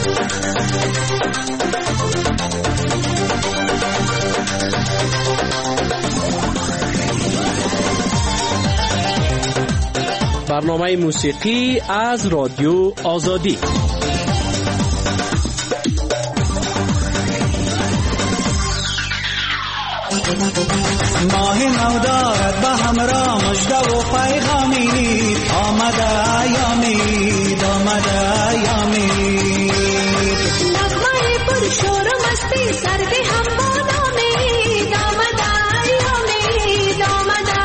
برنامه موسیقی از رادیو آزادی. ماه نو دارد به همراه مژده و پیغامی، آمده ایامید، آمده ایامید. نغمه پر شور و مستی سردی هم بادامید، آمده ایامید، آمده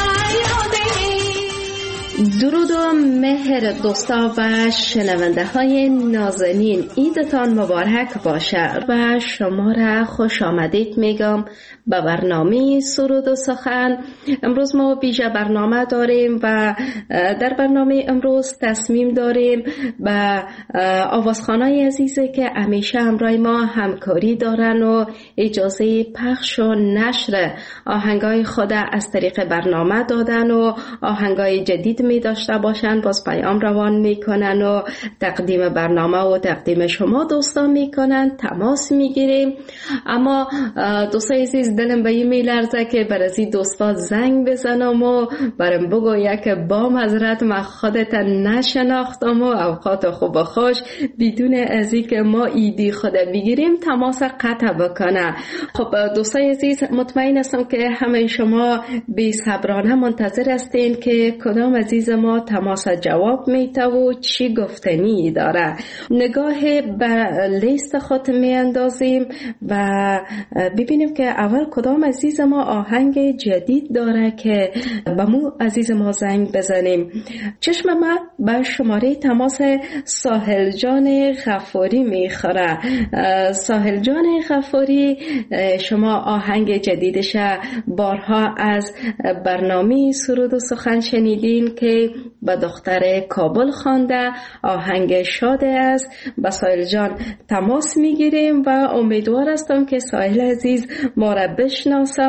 ایامید. درود و مهر دوستا و شنونده های نازنین، عیدتان مبارک باشه و شما را خوش آمدید میگم به برنامه سرود و سخن. امروز ما ویژه برنامه داریم و در برنامه امروز تصمیم داریم به آوازخوانای عزیزی که همیشه همراه ما همکاری دارن و اجازه پخش و نشر آهنگای خود از طریق برنامه دادن و آهنگای جدید می داشته باشن، باز پیام روان می کنن و تقدیم برنامه و تقدیم شما دوستان می کنن، تماس می گیریم. اما دوستای عزیز دلم به این می لرزه که برای دوستا زنگ بزنم و برام بگویا که با معذرت من خودت نشناختم و اوقات خوب و خوش بدون از این که ما ایدی خود بگیریم تماس قطع بکنه. خب دوستای عزیز مطمئن هستم که همه شما بی صبرانه منتظر هستین که کدام عزیز ما تماس جواب میته و چی گفتنی داره. نگاه به لیست خود می اندازیم و ببینیم که اول کدام عزیز ما آهنگ جدید داره که به مو عزیز ما زنگ بزنیم. چشم ما به شماره تماس ساحل جان غفاری میخوره. ساحل جان غفاری، شما آهنگ جدیدش بارها از برنامه سرود و سخن شنیدین که به دختر کابل خوانده، آهنگ شاده است. با ساحل جان تماس میگیریم و امیدوار هستم که ساحل عزیز ما را بشناسه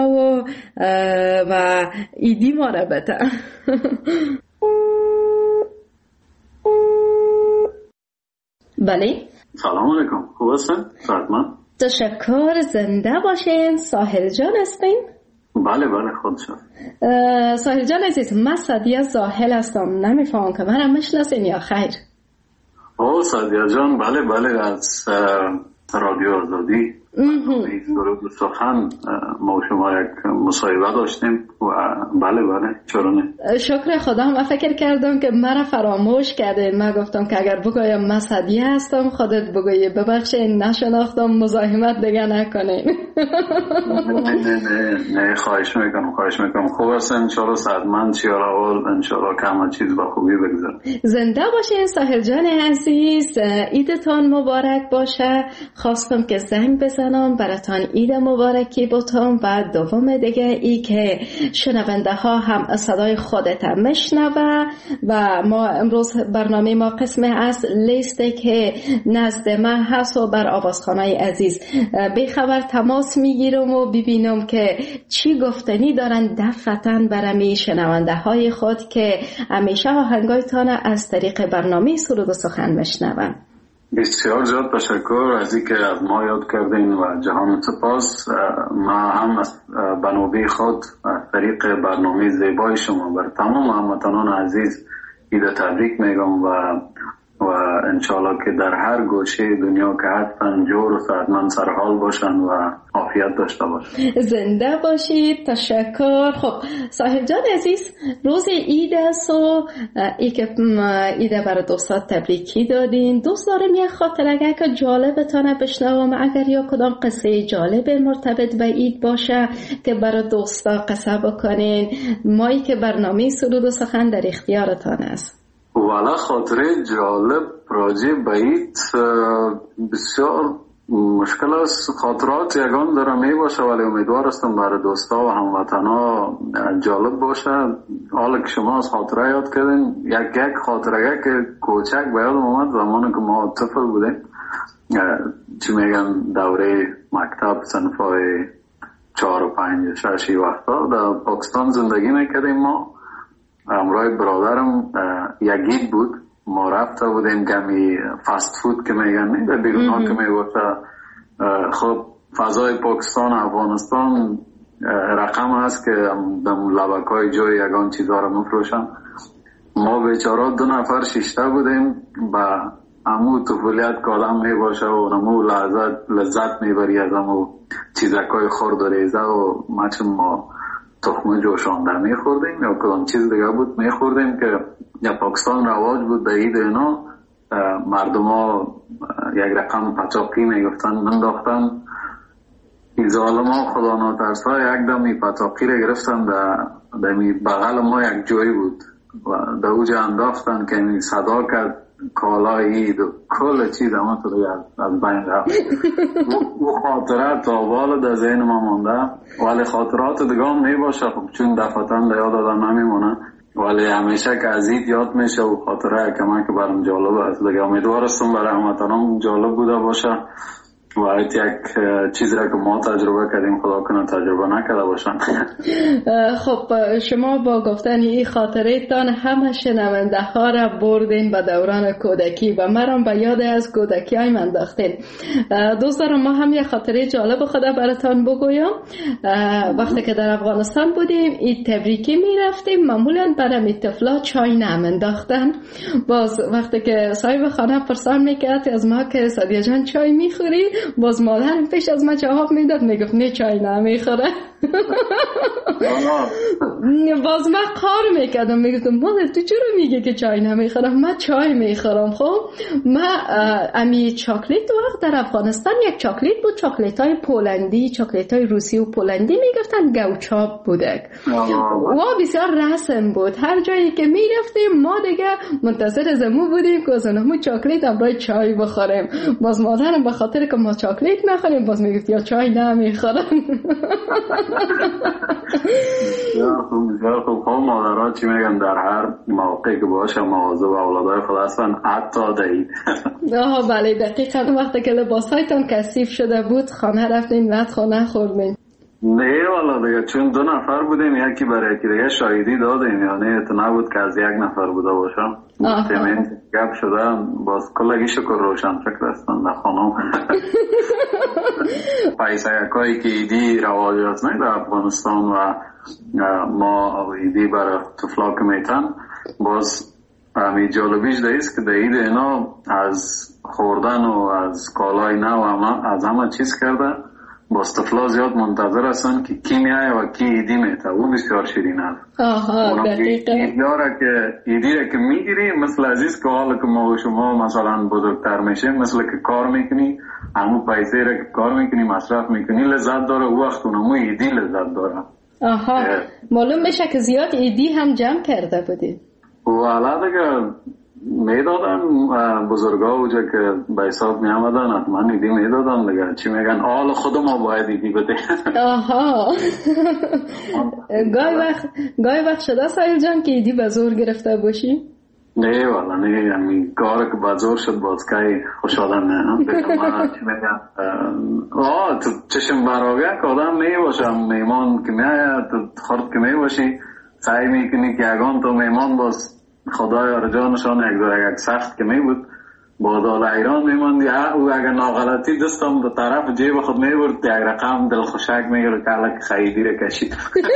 و ایدی ما را بده. بله سلام علیکم، خوب هستن؟ سلام. تشکر، زنده باشین. ساحل جان هستین؟ بله خودشون. ساحل جان عزیز، من سعدیه زاهل هستم، نمیفهمم که منم میشناسین یا خیر؟ سعدیه جان بله از رادیو آزادی سرود و سخن ما شما یک مصاحبه داشتیم و بله چرا نه. شکر خدا. من فکر کردم که مرا فراموش کرده. من گفتم که اگر بگویم من سعدیه هستم خودت بگویی ببخشید نشناختم، مزاحمت دیگه نکنین. نه خواهش میکنم. خوب هست انشالله صحتمند چی اول انشالله که همه چیز با خوبی بگذره. زنده باشین ساحل جان عزیز، عیدتان مبارک باشه. خواستم که زنگ بزنم براتان عید مبارکی بتم و دوم دیگه ای که شنونده ها هم صدای خودت میشنوه و ما امروز برنامه ما قسم از لیسته که نزد من هست و بر آوازخوانای عزیز به خبر تماس میگیرم و ببینم که چی گفتنی دارن دفعتاً برای شنونده های خود که همیشه آهنگایتان از طریق برنامه سرود و سخن میشنون. بسیار زیاد تشکر از اینکه از ما یاد کردین و جهان سپاس. ما هم از بنابه خود از طریق برنامه زیبای شما بر تمام هموطنان عزیز عید تبریک میگم و انشالله که در هر گوشه دنیا که هستن جور و صحتمند سرحال باشن و عافیت داشته باشن. زنده باشید. تشکر. خب ساحل جان عزیز، روز عید است و ای که عید برای دوستات تبریکی دادین. دوست دارم یه خاطره که جالبتانه بشنوم، اگر یا کدام قصه جالب مرتبط به عید باشه که برای دوستا قصه بکنین. مایی که برنامه سرود و سخن در اختیارتان است. والا خاطره جالب راجع به عید بسیار مشکل است. خاطرات یگان داره می باشه ولی امیدوار هستم برای دوستا و هموطنا جالب باشه. حالا که شما از خاطره یاد کردین، یک خاطره که کوچک به یادم اومد زمانی که ما طفل بودیم، چی میگن دوره مکتب صنفای 4 و 5 و 6 وقتا در پاکستان زندگی میکردیم. ما همراه برادرم یک عید بود ما رفته بودیم کمی فست فود که میگن نه در بیرون ها که میگوشه. خب فضای پاکستان افغانستان رقم هست که در لبک های جای یگان چیزها را مفروشن. ما بیچاره 2 نفر شیشته بودیم و امو طفولیت که آدم می باشه و امو لذت میبری از امو چیزکای خورد و ریزه و ما تخم جوشانده میخوردیم یا کدام چیز دیگه بود میخوردیم که یا پاکستان رواج بود در عید اینا مردم ها یک رقم پچاقی میگفتن منداختن. این ظالم ها خدا ناترسا یک دم این پچاقی را گرفتن در بغل ما یک جایی بود و در اوجه انداختن که این صدا کرد کالای عید و کل چیز اما تو دیگه از بین رفت. او خاطرات تابال در ذهن ما مانده ولی خاطرات دیگه هم نباشه خب چون دفعتاً در یاد آدم نمیمونه ولی همیشه که از عید یاد میشه و خاطره کمان که برام جالب است دیگه. امیدوارستم برای هموطنان جالب بوده باشه و ایت یک چیزی را که ما تجربه کردیم خدا کنه تجربه نکرده باشن. خب شما با گفتن این خاطره تان همه شنونده ها را بردین به دوران کودکی و مرام به یاد از کودکی های من انداختین. دوست دارم ما هم یک خاطره جالب خدا براتان بگویم. وقتی که در افغانستان بودیم این تبریکی می رفتیم معمولا برای طفلا چای نم انداختن. باز وقتی که صاحب خانه پرسان میکرد از ما که سادیا جان چای میخوری باز مادرم پیش از من جواب میداد میگفت نه چای نمیخوره. باز من قار میکردم میگفتم مادر تو چرا میگه که چای نمیخورم؟ من چای میخورم. خب من امی چاکلیت وقت در افغانستان یک چاکلیت بود چاکلیت های پولندی چاکلیت های روسی و پولندی میگفتن گوچاپ بوده و بسیار رسم بود. هر جایی که میرفتیم ما دیگه منتظر زمو بودیم که از اونمو چاکلیت همراه چای بخوریم. باز مادرم به خاطر که ما چاکلیت نخوریم باز میگفت یا چای نمیخورم. بسیار خوب. مادرها چی میگن در هر موقعی که باشه مواظب اولادای خود هستن حتی دهید. بله دقیقا. وقتی که لباسایتان کثیف شده بود خانه رفتین لطخانه خوردین؟ نه والا دیگه چون 2 نفر بودیم یکی برای یکی دیگه شاهدی دادیم یعنی تو نبود که از 1 نفر بوده باشم. مطمئن گپ شده باز کلگی شکر روشن فکر هستن در خانم. پیسه یکایی که ایدی رواج هست نه در افغانستان و ما ایدی برای طفلا که میتن باز همی جالبیش دهیست که در اید اینا از خوردن و از کالای نو از همه چیز کرده باز طفلا زیاد منتظر هستن که کی میایه و کی ایدی میته. اون بسیار شیرین هست. دقیقا. ایدی را که میگیری مثل عزیز که حالا که ما و شما مثلا بزرگتر میشیم مثل که کار میکنی همون پیسه را که کار میکنی مصرف میکنی لذت داره او وقت اونمو ایدی لذت داره. معلوم بشه که زیاد ایدی هم جمع کرده بودی. والا دیگه میدادن بزرگا اوجا که به حساب می آمدن حتما ایدی میدادن دیگه. چی میگن حال خود ما باید ایدی بده. گاهی وقت شده سایل جان که ایدی به زور گرفته باشی؟ نه والا نه همی کار که به زور شد باز که خوش آدم نه چی میگن تو چشم براغه که آدم میباشم میمان که میاید تو خورد که میباشی سعی میکنی که یگان تو میمان باز خدای آرجانشان یک سخت که می بود بادال ایران میماندی او اگر ناغلطی دستم به طرف جیب خود میبرد یک رقم دل خوشک میگرد که الک خیدی را کشید.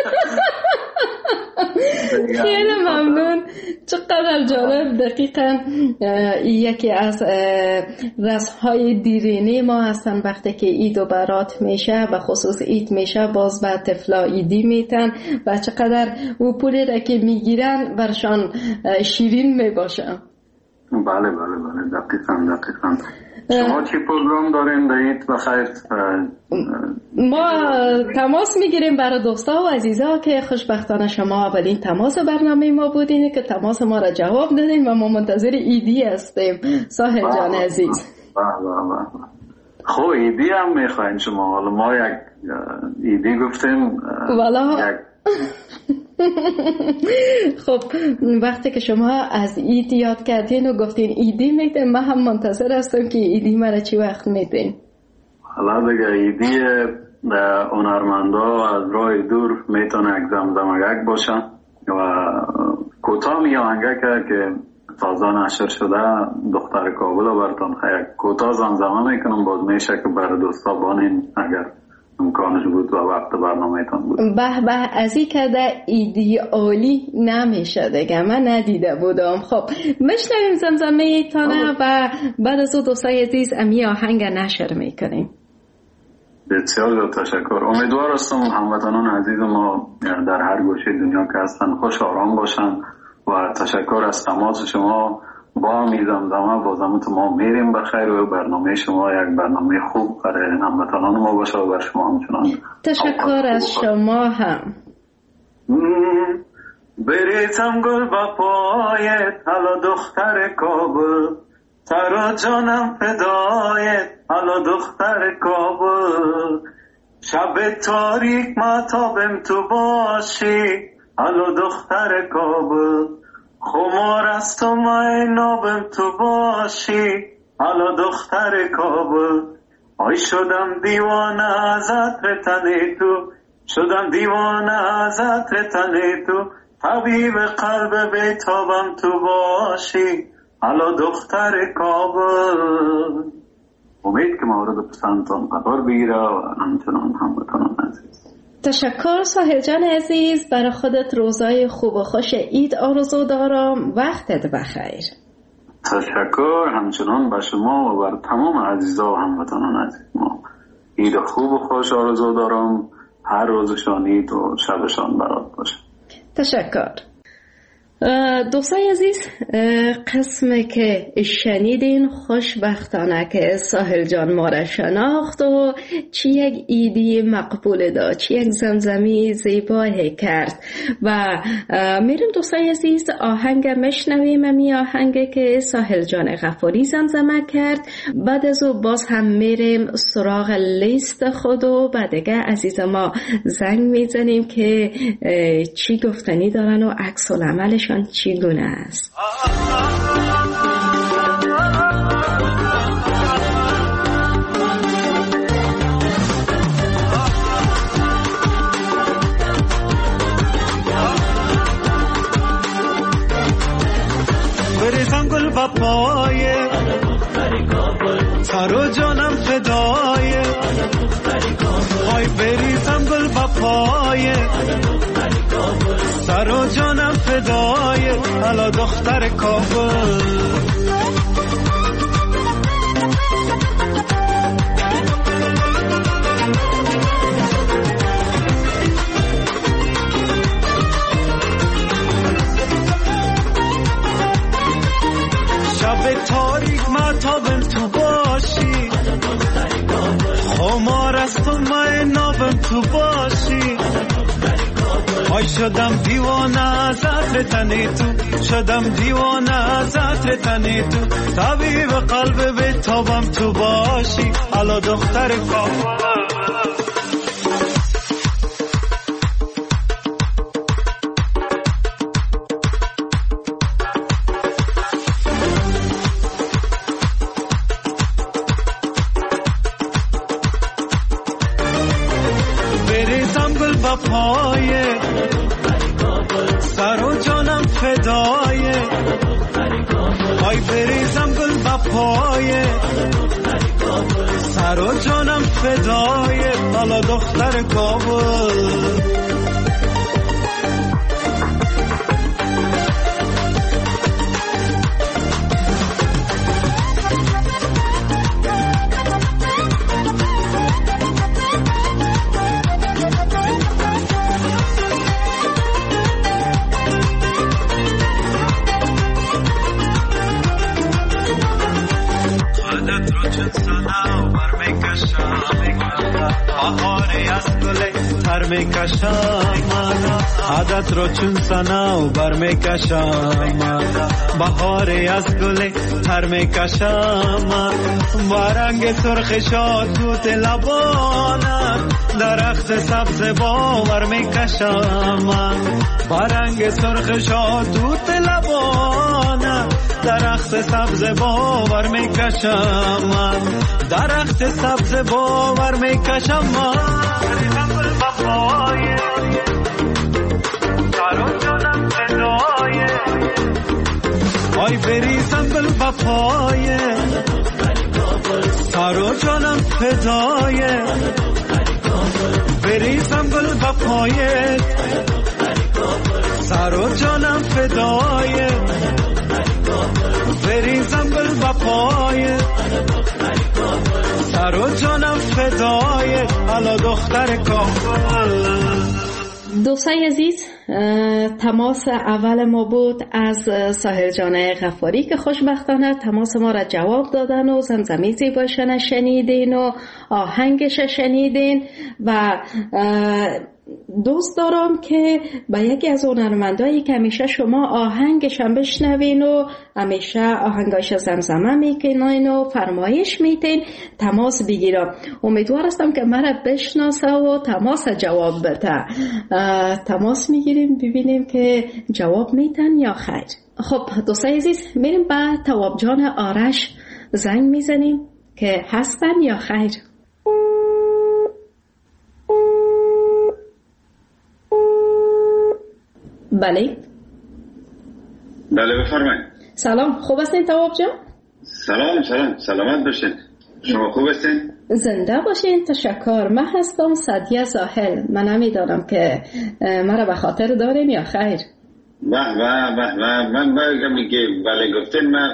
خیلی ممنون. چقدر جالب. دقیقا یکی از رسم‌های دیرینه ما هستن وقتی که عید و برات میشه و خصوص عید میشه باز به طفلا عیدی میتن و چقدر او پولی را که میگیرن برشان شیرین میباشه. بله دقیقا. شما چی پروگرام دارین دارید بخیر؟ ما تماس میگیریم برای دوستا و عزیزا که خوشبختانه شما اولین تماس برنامه ما بودین که تماس ما را جواب دادین و ما منتظر ایدی هستیم. ساحل جان عزیز خب ایدی هم میخواین شما؟ حالا ما یک ایدی گفتیم خب وقتی که شما از عید یاد کردین و گفتین ایدی میدین من هم منتظر هستم که ایدی مرا چی وقت میدین. حالا دیگه ایدی هنرمندا از راه دور میتونه یک زمزمگک باشن و کوتاه می آهنگه که تازه نشر شده دختر کابل براتون خیلی کوتاه زمزمه میکنم. باز میشه که برای دوستا بانین اگر امکانش بود و وقت برنامه‌تان بود. به به، از این که ده ایدئالی نمیشه دیگه، من ندیده بودم. خب میشنویم زمزمه تانه و بعد از او دوستای عزیز امی آهنگ نشر میکنیم. بسیار تشکر. امیدوار هستم هموطنان عزیز ما در هر گوشه دنیا که هستن خوش آرام باشن و تشکر از تماس شما. با میزمزمه بازمت ما میریم بخیر و برنامه شما یک برنامه خوب برای هموطنان ما باشه و بر شما همچنان. تشکر از شما هم. بریتم گل با پایت حالا دختر کابل، سر و جانم فدایت حالا دختر کابل، شب تاریک ماتابم تو باشی حالا دختر کابل، خمار است و مای نابم تو باشی حالا دختر کابل، آی شدم دیوانه از عطر تن تو، شدم دیوانه از عطر تن تو، طبیب قلب بیتابم تو باشی حالا دختر کابل. امید که مورد پسندتان قرار بگیره و همچنان هموطنان عزیز. تشکر ساحل جان عزیز، برای خودت روزای خوب و خوش عید آرزو دارم. وقتت بخیر. تشکر همچنان به شما و بر تمام عزیزا و هموطنان عزیز ما عید خوب و خوش آرزو دارم. هر روزشان عید و شبشان برات باشه. تشکر. دوستای عزیز، قسمی که شنیدین خوشبختانه که ساحل جان ما را شناخت و چی یک ایدی مقبول داد، چی یک زمزمی زیبایی کرد و میریم دوستای عزیز آهنگ مشنویم. امی آهنگ که ساحل جان غفاری زمزمه کرد. بعد از او باز هم میریم سراغ لیست خود و بعدگه عزیز ما زنگ میزنیم که چی گفتنی دارن و عکس العملش چگونه است. بریزم گل با پایه سر و جانم فدایه، آی بریزم گل با پایه سر و جانم فدایه حالا دختر کابل. شب تاریک ماتابم تو باشی، خمار است و من نابم تو باشی، آی شدم دیوانه از عطر تن تو، شدم دیوانه از عطر تن تو، طبیب قلب بیتابم تو باشی حالا دختر کابل. بریزم گل با پایه سر و جانم فدایه، آی بریزم گل با پایه سر و جانم فدایه حالا دختر کابل. عادت رو چون سنا و بر میکشم، بهاری از گل تر میکشم، وارنگ سرخ شاد توت لبانم، درخت سبز باور میکشم، وارنگ سرخ شاد توت لبانم، درخت سبز باور میکشم، درخت سبز باور میکشم. آی بریزم گل بپای سر و جانم فدای بریزم گل بپای سر و جانم فدای بریزم گل بپای سر و جانم فدای الا دختر کابل. دوستای عزیز، تماس اول ما بود از ساحل جان غفاری که خوشبختانه تماس ما را جواب دادن و زمزمه زیبایش شنیدین و آهنگش شنیدین و دوست دارم که با یکی از هنرمندایی که همیشه شما آهنگش هم بشنوین و همیشه آهنگاش زمزمه میکنین و فرمایش میتین تماس بگیرم. امیدوار هستم که مرا بشناسه و تماس جواب بده. تماس میگیریم ببینیم که جواب میتن یا خیر. خب دوستای عزیز، میریم با تواب جان آرش زنگ میزنیم که هستن یا خیر. بله بفرمایید. سلام، خوب هستین تواب جان؟ سلامت باشین. شما خوب هستین؟ زنده باشین. تشکر. من هستم سعدیه ساحل. من نمیدانم که مرا به خاطر دارین یا خیر. من بگم که بله گفتین. من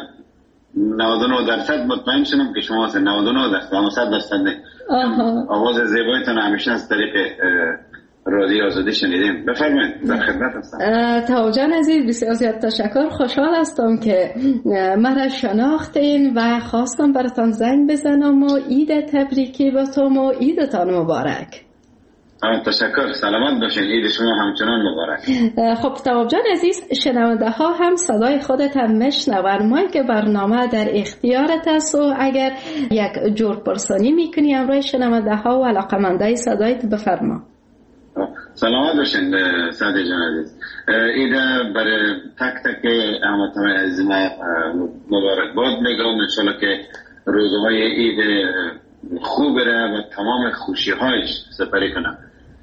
99% مطمئن شدم که شما هستین. 99% اما 100% نه. آواز زیبایتون همیشه از طریق رادیو آزادی شنیدیم. بفرمایید، در خدمت هستم. تواب جان عزیز، بسیار زیاد تشکر. خوشحال هستم که مرا شناختین و خواستم براتون زنگ بزنم و عید تبریکی باتم و عیدتان مبارک. تشکر. سلامت باشین. عید شما همچنان مبارک. خب تواب جان عزیز، شنونده ها هم صدای خودت هم میشنون. ما که برنامه در اختیارت است و اگر یک جور پرسانی میکنی همراه شنونده ها و علاقمندای صدایت بفرما. سلامت باشین سعدی جان عزیز. عید برای تک تک هموطنان عزیز ما مبارکباد میگم. انشالله که روزهای عید خوب بره و تمام خوشی‌هایش سپری کنم.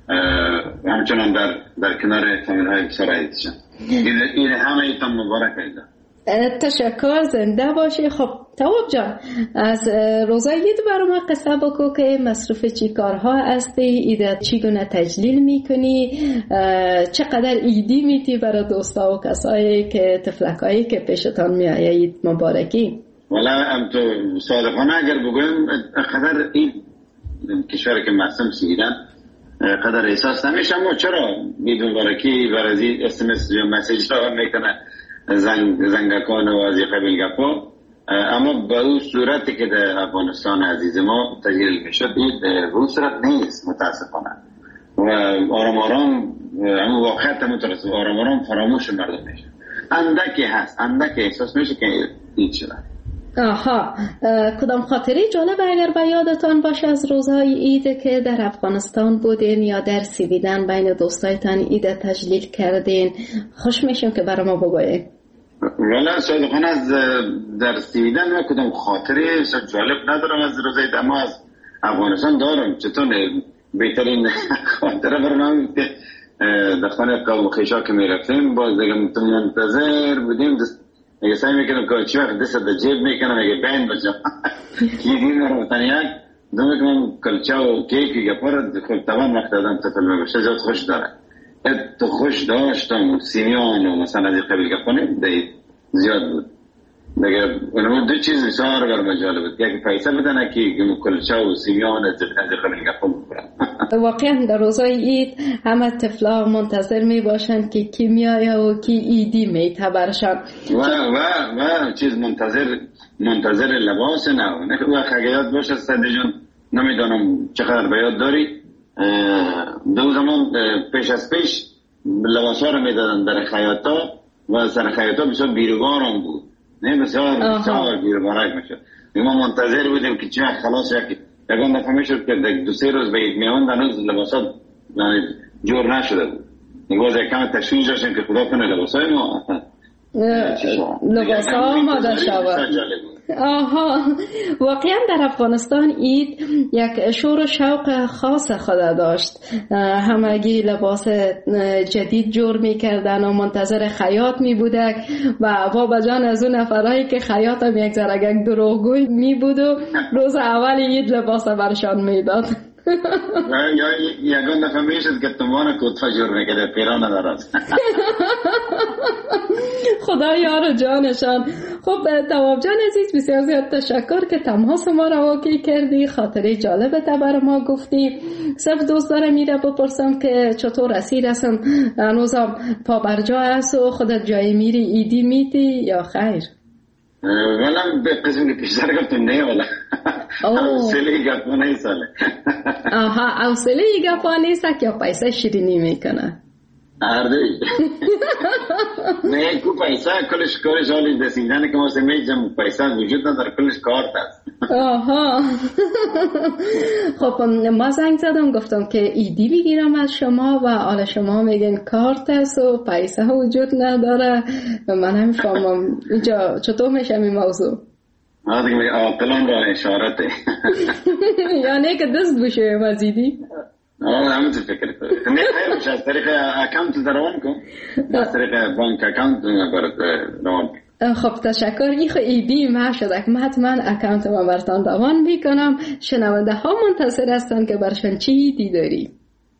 همچنان در کنار فامیل‌های بسیار عزیزشان. عید همه ایتان مبارک ایده. تشکر. زنده باشی. خب تواب جان، از روزای عید برام قصه بگو که مصروف چی کارها هستی، عید چگونه تجلیل میکنی، چقدر عیدی میتی برای دوستا و کسایی که تفلکایی که پیشتان میآید عید مبارکی؟ والا ام تو صادقانه اگر بگویم قدر عید کشور که محسن سیدن قدر احساس نمیشه. اما چرا عید مبارکی برای SMS یا مسیج را میکنه زنگکان و از قبیل گپا، اما به اون صورتی که در افغانستان عزیز ما تجلیل میشد به اون صورت نیست متاسفانه. و آرام اما واقعیت مترسم آرام فراموش مردم میشه. اندکی هست، اندکی احساس میشه که عید شده. آها، کدام خاطری جالب اگر به یادتان باشه از روزهای عید که در افغانستان بودین یا در سویدن بین دوستایتان عید تجلیل کردین؟ خوش میشم که برای ما بگویید. والا صادقانه از در سویدن من کدام خاطری جالب ندارم از روزهای عید، اما از افغانستان دارم. چطور بهترین خاطره برای من که در خانه قوم و خیشا که میرفتیم باز دیگه منتظر بودیم. اگه سعی میکنم که چی وقت دست در جیب میکنم اگه بین باشم کیدین رو تنیاک دو میکنم کلچه و کیکی گپارد خود توان وقت دادم تفل میباشه زیاد خوش داره. ات خوش داشتم سیمیان و مثلا از قبیل گپانه زیاد بود دیگه. اونمون دو چیز بسیار برام جالب بود، یکی پیسه بدن که کلچه و سیمیان از قبیل گپان بکنم. واقعا در روزای عید همه طفلا منتظر می باشند که کی میآید و کی عیدی میته برشان و چیز منتظر لباس نه. وقت اگه یاد باشه سعدی جان، نمیدانم چقدر به یاد داری، دو زمان پیش از پیش لباس ها رو میدادن در خیاطا و سر خیاطا بسیار بیروبار هم بود، نه بسیار بیروبارک میشد. ما منتظر بودیم که چه خلاص یکان دفعه میشد که 2-3 روز به عید میاوند هنوز لباسات جور نشده بود. باز یک کم تشویش داشتیم که خدا کنه لباسای ما لباس ها آماده شود. آها، واقعا در افغانستان عید یک شور و شوق خاص خود داشت. همگی لباس جدید جور می کردن و منتظر خیاط می بودن و بابا جان از اون نفرهایی که خیاط هم یک ذره دروغگوی می بود و روز اول عید لباس برشان می داد. یا یگان دفعه میشد که تنبان کتفا جور میکرده پیران ندارد. خدا یار جانشان. خب تواب جان عزیز، بسیار زیاد تشکر که تماس ما را واقعی کردی، خاطره جالبت بر ما گفتی. صرف دوست دارم میره بپرسم که چطور اسیر هستم، هنوزم پا بر جا هست و خودت جای میری ایدی میتی یا خیر؟ ولم به قسم که پیشتر گفتم نه ولی حوصله گپا نیست. آها، حوصله گپا نیست یا پیسه شیرینی میکنه؟ هر دوی. نه کو پیسه کلش کارش حالی دستیدن که ما سمیجم پیسه وجود نداره، کلش کارت است. آها. خب ما زنگ زدم گفتم که ایدی بگیرم از شما و حالا شما میگن کارت است و پیسه وجود نداره. من نمیفهمم اینجا چطور میشه این موضوع. ما دیگه عاقلان را اشارته. یعنی که دست بشه مزیدی؟ همون تو فکر کنم. نه خیلیش از طریق اکانت روان کن. از طریق بانک اکانت روان کن. خب تشکر. این خو ایدی ما شده که حتما اکانت ما برتان روان میکنم. شنونده ها منتظر هستن که برشان چی ایدی داری؟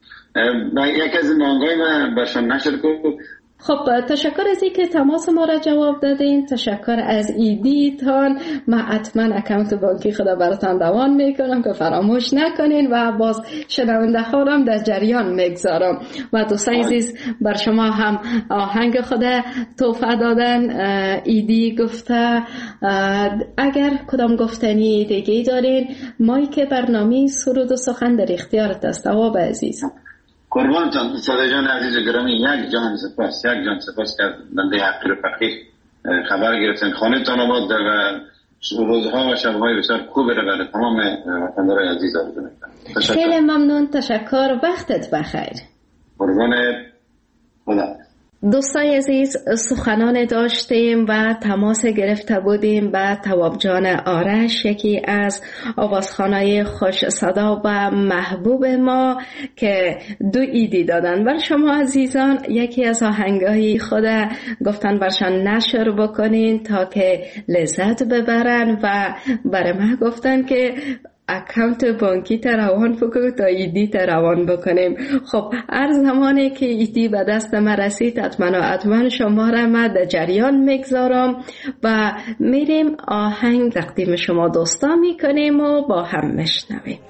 یک از مانگای من برشان نشر کن. خب تشکر از اینکه تماس ما را جواب دادین. تشکر از ایدی تان. من حتما اکانت بانکی خدا براتان روان میکنم که فراموش نکنین و باز شنونده ها را در جریان میگذارم. و دوستان عزیز، بر شما هم آهنگ خدا تحفه دادن. ایدی گفته اگر کدام گفتنی دیگه دارین، مایک برنامه سرود و سخن در اختیارت است. تواب عزیز. قربان جان، صدای جان عزیز گرامی، یک جان سپاس که بنده حقیر و فقیر خبر گرفتن. خانه تان آباد و روزها و شبهای بسیار خوبی رو برای تمام وطندارای عزیز آرزو میکنم. خیلی ممنون، تشکر، وقتت بخیر. قربان خدا. دوستان عزیز، سخنان داشتیم و تماس گرفته بودیم با تواب جان آرش، یکی از آوازخوانای خوش صدا و محبوب ما که دو ایدی دادن بر شما عزیزان. یکی از آهنگای خود گفتن برشان نشر بکنین تا که لذت ببرن و برای من گفتن که اکانت بانکی تروان بکنیم تا ایدی تروان بکنیم. خب هر زمانی که ایدی به دست ما رسید حتما شما را ما در جریان میگذارم و میریم آهنگ تقدیم شما دوستان میکنیم و با هم میشنویم.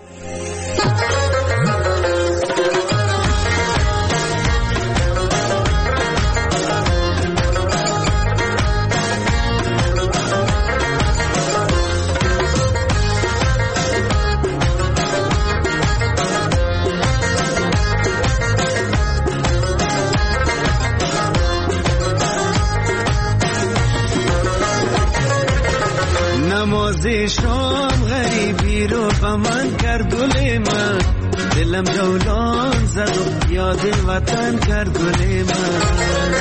نماز شام غریبی رو با من کرد گل من، دلم جولان زد و یاد وطن کرد گل من.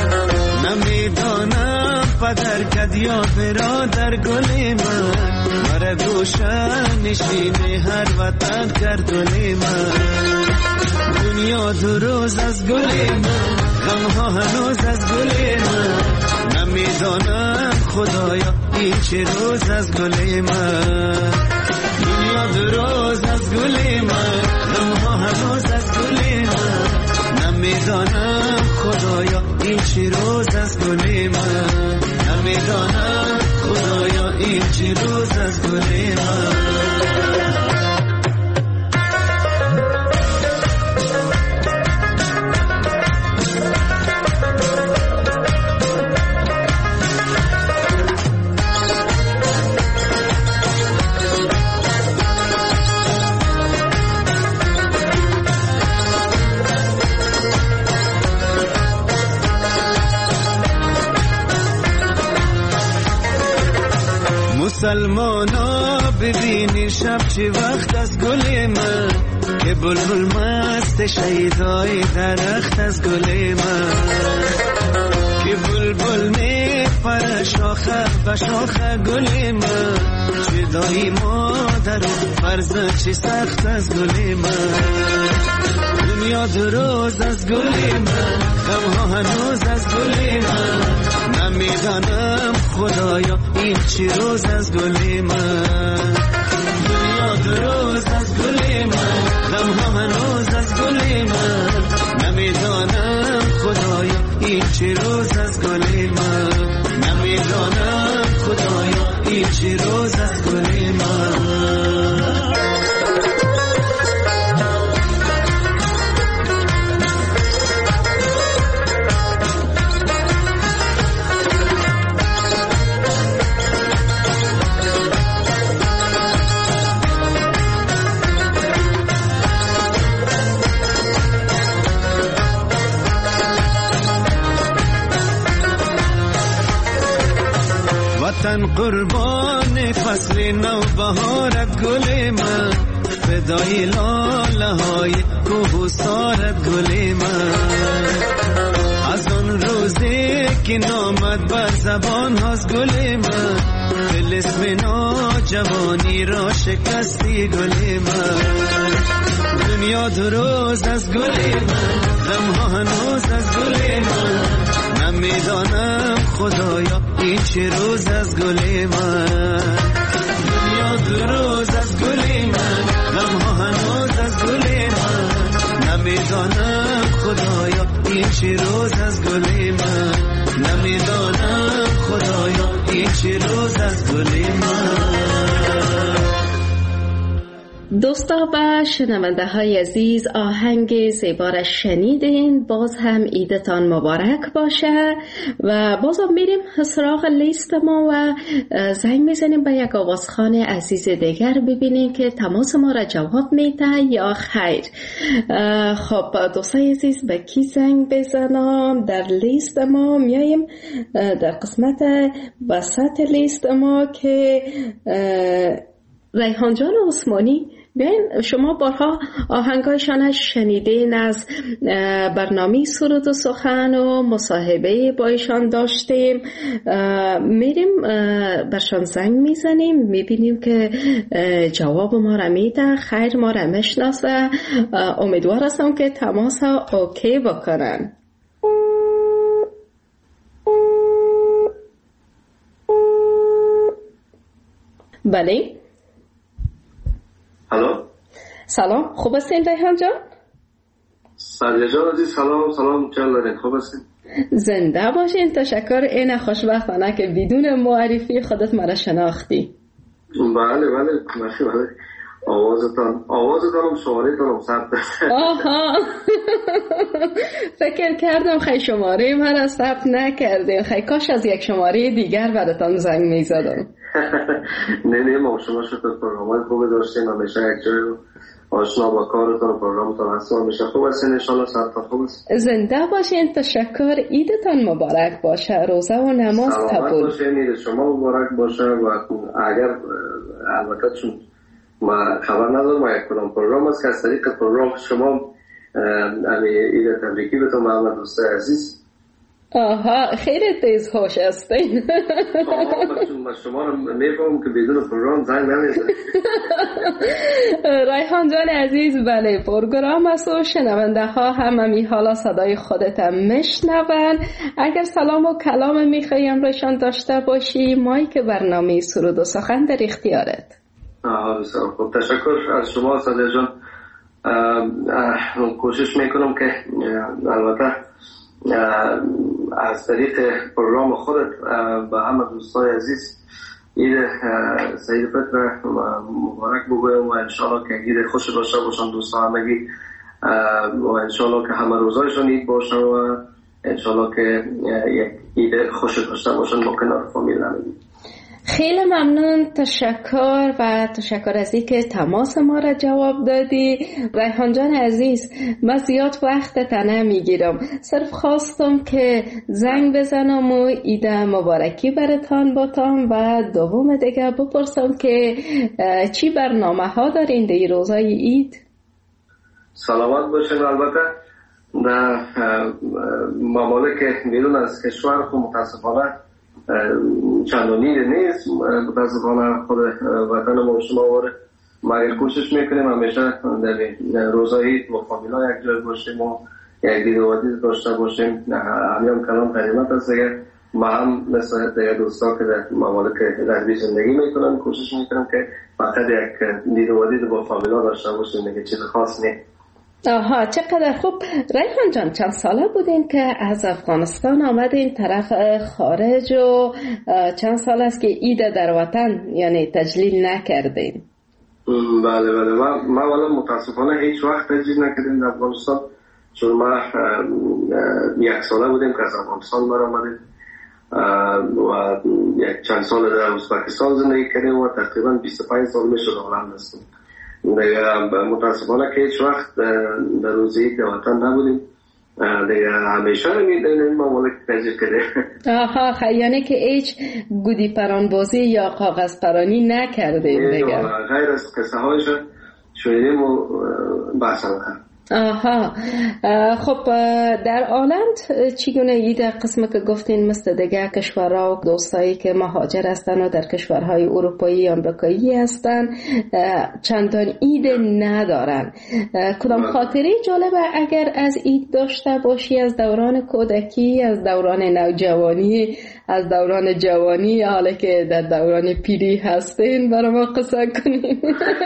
نمیدانم پدر کد یا برادر گل من، مرا گوشن نشین هر وطن کرد گل من. دنیا دو روز از گل من، غمها هنوز از گل من. نمیدانم خدایا این چه روز از گل من. دنیا دو روز از گل من، غمها هنوز از گل من. نمیدانم خدایا این چه روز از گل من. نمیدانم خدایا این چه روز از گل من. مسلمانا ببینی شب چه وقت از گل من، که بلبل مست شیدای درخت از گل من. که بلبل نیلوفر شاخه و شاخه گل من، جدایی مادر و فرز چی سخت از گل من. دنیا دروز از گل من، غمها هنوز از گل من. نمیدانم خدایا این چی روز از گل من. دنیا دروز از گل من، غمها هنوز از گل من. نمیدانم خدایا این چی روز از گل من. نمیدانم خدایا این چی روز از گل من. وطن قربان فصل نو بهارت گل من، فدای لاله های کوه و سارت گل من. از آن روزی که نامد بر زبان هاست گل من، طلسم ناجوانی را شکستی گل من. دنیا دو روز از گل من، غمها هنوز از گل من. نمیدانم خدایا این چه روز از گل من. دنیا دو روز از گل من، غمها هنوز از گل من. نمیدانم خدایا این چه روز از گل من. نمیدانم خدایا این چه روز از گل من. دوستا و شنونده های عزیز، آهنگ زیبا را شنیدین. باز هم عیدتان مبارک باشه و بازم میریم سراغ لیست ما و زنگ میزنیم به یک آوازخوان عزیز دیگر ببینیم که تماس ما را جواب میده یا خیر. خب دوستای عزیز، به کی زنگ بزنم؟ در لیست ما میاییم در قسمت وسط لیست ما که ریحان جان عثمانی، بیاین شما بارها آهنگایشان شنیدین، از برنامه سرود و سخن و مصاحبه با ایشان داشتیم. میریم برشان زنگ میزنیم، میبینیم که جواب ما را میده، خیر ما را میشناسه. امیدوار هستم که تماس اوکی بکنن. بله. الو، سلام، خوب هستین ریحان جان؟ سالیه جان عزیز، سلام چند دارین؟ خوب هستین؟ زنده باشین. تشکر، این خوشبختانه که بدون معرفی خودت مرا شناختی. بله آوازتانم شماره‌تانم ثبت. آها فکر کردم خیلی شماره مرا ثبت نکردین. خیلی کاش از یک شماره دیگر براتان زنگ میزدم. نه ما شما شکر پروگرام خوب داشتین، همیشه یک جای آشنا با کارتان و پروگرامتان هستم. همیشه خوب هستین ان شاء الله. سلامت خوب هستین. زنده باشین. تشکر. عیدتان مبارک باشه. روزه و نماز قبول. سلامت باشین. عید شما مبارک باشه. و اگر البته چون ما خبر ندارم ما یک پروگرام است که از طریق پروگرام شما عید تبریکی بهتون محمد دوست عزیز. آها، خیلی تیز هوش هستین. من شما رو میفهمم که بدون پروگرام زنگ نمیزنید. ریحان جان عزیز، بله پروگرام است و شنونده ها همه حالا صدای خودت هم میشنون. اگر سلام و کلام میخوایی امروزشان داشته باشی، مایک برنامه سرود و سخن در اختیارت. بسیار خوب، تشکر از شما سالیه جان. کوشش میکنم که البته از طریق پروگرام خودت به همه دوستای عزیز عید سعید فطر مبارک بگویم و انشاءالله که عید خوش داشته باشن دوستا همگی و انشاءالله که همه روزایشان عید باشه و انشاءالله که یک عید خوش داشته باشن با کنار فامیل همگی. خیلی ممنون. تشکر و تشکر از اینکه تماس ما را جواب دادی. ریحان جان عزیز، من زیاد وقتت نمیگیرم، صرف خواستم که زنگ بزنم و عید مبارکی براتان باتم و دوم دیگه بپرسم که چی برنامه ها دارین در روزای عید؟ سلامت باشین. البته در ممالک بیرون از کشور خود متاسفانه چندانی نیست متاسفانه خود وطن ما شما واره مگر کوشش میکنیم همیشه در روزایی با فامیلا یک جای باشیم و یک دیدوادی داشته باشیم. همین کلام قدیمت است دیگه. ما هم مثل دیگه دوستا که در ممالک غربی زندگی میکنن کوشش میکنم که فقط یک دیدوادی با فامیلا داشته باشیم دیگه، چیز خاص نیست. آها چقدر خوب. ریحان جان چند ساله بودین که از افغانستان آمدین طرف خارج و چند سال است که عید در وطن یعنی تجلیل نکردین؟ بله ما والا متاسفانه هیچ وقت تجلیل نکردیم در افغانستان، چون ما یک ساله بودیم که از افغانستان برآمدیم و یک چند سال در ازبکستان زندگی کردیم و تقریبا 25 سال میشد هلند هستیم. متاسفانه که هیچ وقت در روزی در وطن نبودیم دیگه، همیشه این ممالک تجلیل کرده. آها یعنی که هیچ گودی پرانبازی یا کاغذ پرانی نکردیم دیگه؟ غیر از قصه هایش شنیدیم و بحث هم. آها خب در آلند چگونه عید قسم که گفتین مثل دیگه کشورها و دوستایی که مهاجر هستن و در کشورهای اروپایی آمریکایی هستن چندان عید ندارن؟ کدام خاطره جالبه اگر از عید داشته باشی از دوران کودکی، از دوران نوجوانی، از دوران جوانی، حالا که در دوران پیری هستین برای ما قصه کنین؟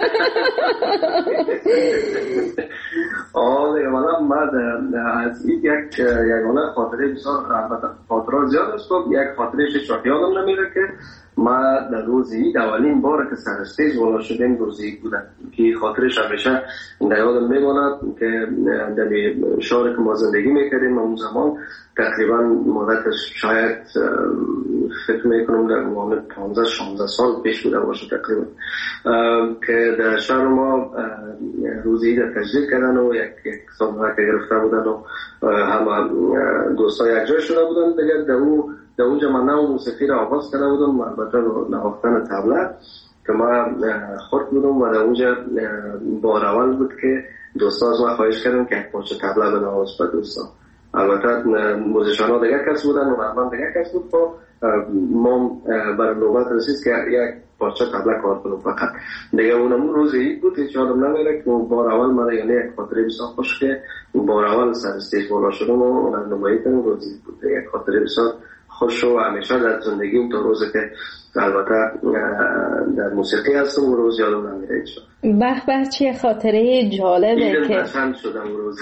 من از این یگانه خاطره بسیار البته خاطرات زیاد است. یک خاطره شاید یادم نمیره که ما در روز عید اولین بار که سر استیج بالا شدیم روز عید بودن که خاطرش همیشه در یادم میماند که در شهری که ما زندگی میکردیم اون زمان تقریبا مدتش شاید فکر میکنم در 15-16 سال پیش بوده باشه تقریبا که در شهر ما روز عید تجلیل کردن و یک سال که گرفته بودن و همه دوستا یک جای شده بودن دیگه. در اونجا من نو موسیقی را آغاز کرده بودم، البته نواختن طبله که ما خورد بودم و در اونجا بار اول بود که دوستا از ما خواهش کردن که یک پارچه طبله بنواز به دوستا. البته موزیشان ها دیگه کس بودن و من دیگه کس بود. ما بر نوبت رسید که یک پارچه طبله کار کنم فقط دیگه. اونم روز عید بود، هیچ یادم نمیره که بار اول من یعنی یک خاطره بسیار خوش که بار اول سر استیج بالا شدم و اونم نمایی کردم روز عید بود. یک خاطره بسیار خوش و همیشه در زندگیم تا روزی که البته در موسیقی هستم و روز یادم نمیره هیچ وقت. به چه خاطره جالبه که پسند شدم روز.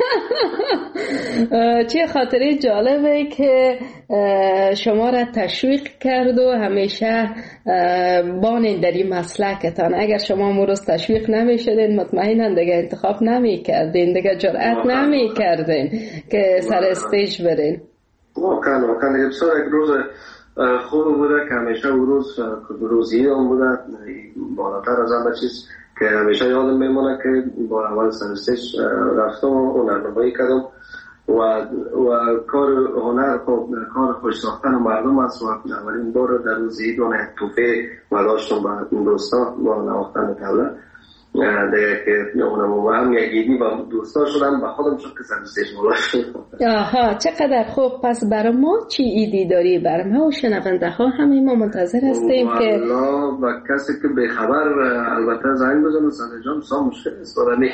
چه خاطره جالبه که شما را تشویق کرد و همیشه بانین در این مسلکتان. اگر شما مروز تشویق نمیشدین مطمئنا دیگه انتخاب نمیکردین، دیگه جرأت نمیکردین که سر استیج برین. واقعا دیگه بسیار یک روز خوب بوده که همیشه روزی هم بوده بالاتر از همه چیز که همیشه یادم میمونه که با اول سر استیج رفتم و هنرنمایی کردم و کار هنر کار خوش ساختن مردم است و اولین بار در روز عید اون توفه ما داشتم با دوستا با نواختن طبله دیگه که اونم هم یک عیدی با دوستا شدم با خودم شد که سر استیج بالا شدم. آها چقدر خوب. پس برای ما چی عیدی داری؟ برای ما و شنونده ها همه ما منتظر هستیم که والا با کسی که به خبر البته زنگ بزنه سر جان سا مشکل است دارن.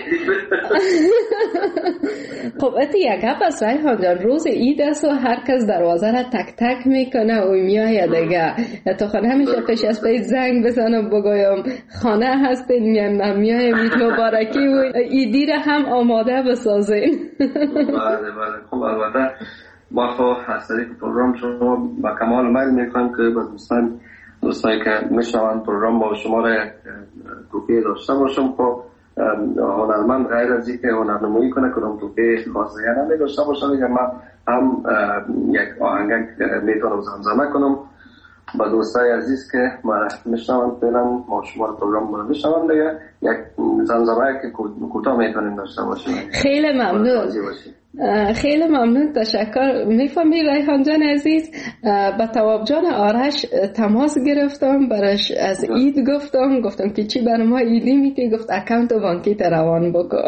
خب اتی یک گپ است ریحان جان، روز عید است و هر کس دروازه را تک تک میکنه و میای دیگه. تو خانه همیشه پیش از پیش زنگ بزنم بگویم خانه هستین میایم عید مبارکی و عیدی را هم آماده بسازین. بله خب البته ما خب از طریق پروگرام شما با کمال میل میکنم که با دوستایی که میشنون پروگرام با شما را یک توفیه داشته باشم. خب هنرمند غیر از اینکه هنرنمایی کنه کدام توفیه خاصی نمی داشته باشم دیگه من هم یک آهنگ میتونم زمزمه کنم با دوستای عزیز که ما میشنون فعلا ما شما پروگرام رو میشنون دیگه یک زمزمه که کوتاه میتونیم داشته باشیم. خیلی ممنون. خیلی ممنون، تشکر. میفهمی ریحان جان عزیز، با تواب جان آرش تماس گرفتم، برش از عید گفتم که چی برای ما عیدی میتی؟ گفت اکانت بانکی روان بکن.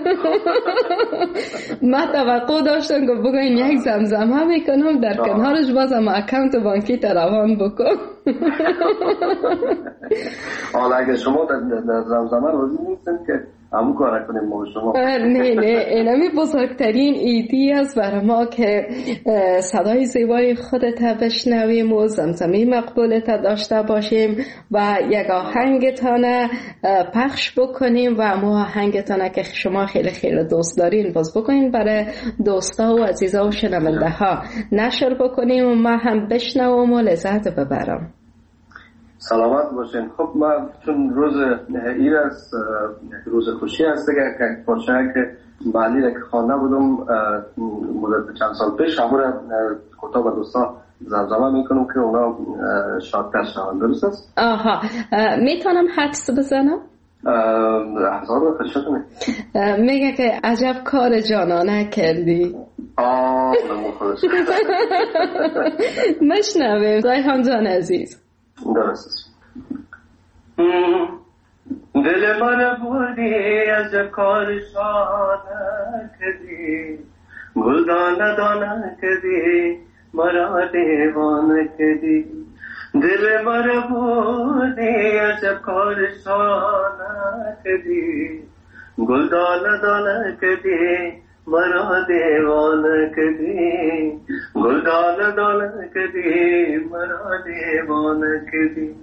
من توقع داشتم که بگوین یک زمزمه میکنم، در کنارش بازم اکانت بانکی روان بکن. حالا اگه شما در زمزمه روزی نیستن که همون کار کنیم ما شما. نه اینمی بزرگترین ایدی است برای ما که صدای زیبای خودت بشنویم و زمزمه مقبولت داشته باشیم و یک آهنگتان پخش بکنیم و ما آهنگتان که شما خیلی خیلی دوست دارین باز بکنیم برای دوستا و عزیزا و شنونده ها نشر بکنیم و ما هم بشنوم و لذت ببرم. سلامت باشین. خب من چون روز ایر است، روز خوشی است دیگه، که پارچه که بعدی که خوانده بودم مدت چند سال پیش همون کتاب و دوستا زمزمه میکنم که اونا شادتر شوند. درست است؟ آها، میتونم حدس بزنم؟ هزار خشتونه میگه که عجب کار جانانه کردی. نمو خودش مشنویم ریحان جان عزیز. درست. دل من بودی از کار شانه کردی، گلدانه دانه کردی، مرا دیوانه کردی. دل من بودی از کار شانه کردی، گلدانه دانه کردی، مرا دیوانه کردی. گلدانه دانه کردی، مرا دیوانه کردی.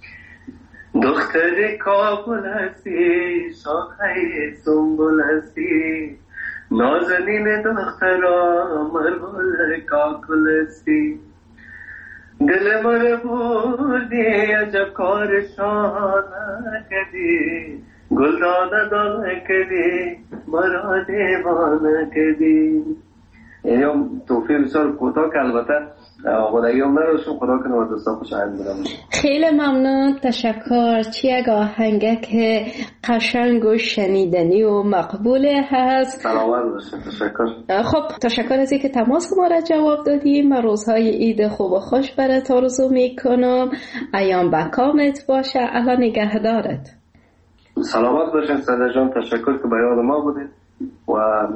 دختر کابل هستی، شاخه سنبل هستی، نازنین دخترا مربول کاکل هستی. دل من بودی عجب کار شانه کردی، گلدانه دانه کردی، مرا دیوانه کردی. یعنی توفیق بسیار کوتاه که البته خدایی هم نروشم، خدا کنه و دوستا خوشایند بودم. خیلی ممنون، تشکر. چی یک آهنگه که قشنگ و شنیدنی و مقبوله هست. سلامت باشید. تشکر. خب تشکر از اینکه تماس ما را جواب دادیم. من روزهای عید خوب و خوش برات آرزو میکنم. ایام بکامت باشه. الله نگهدارت. سلامت باشید صدر جان. تشکر که به یاد ما بودید و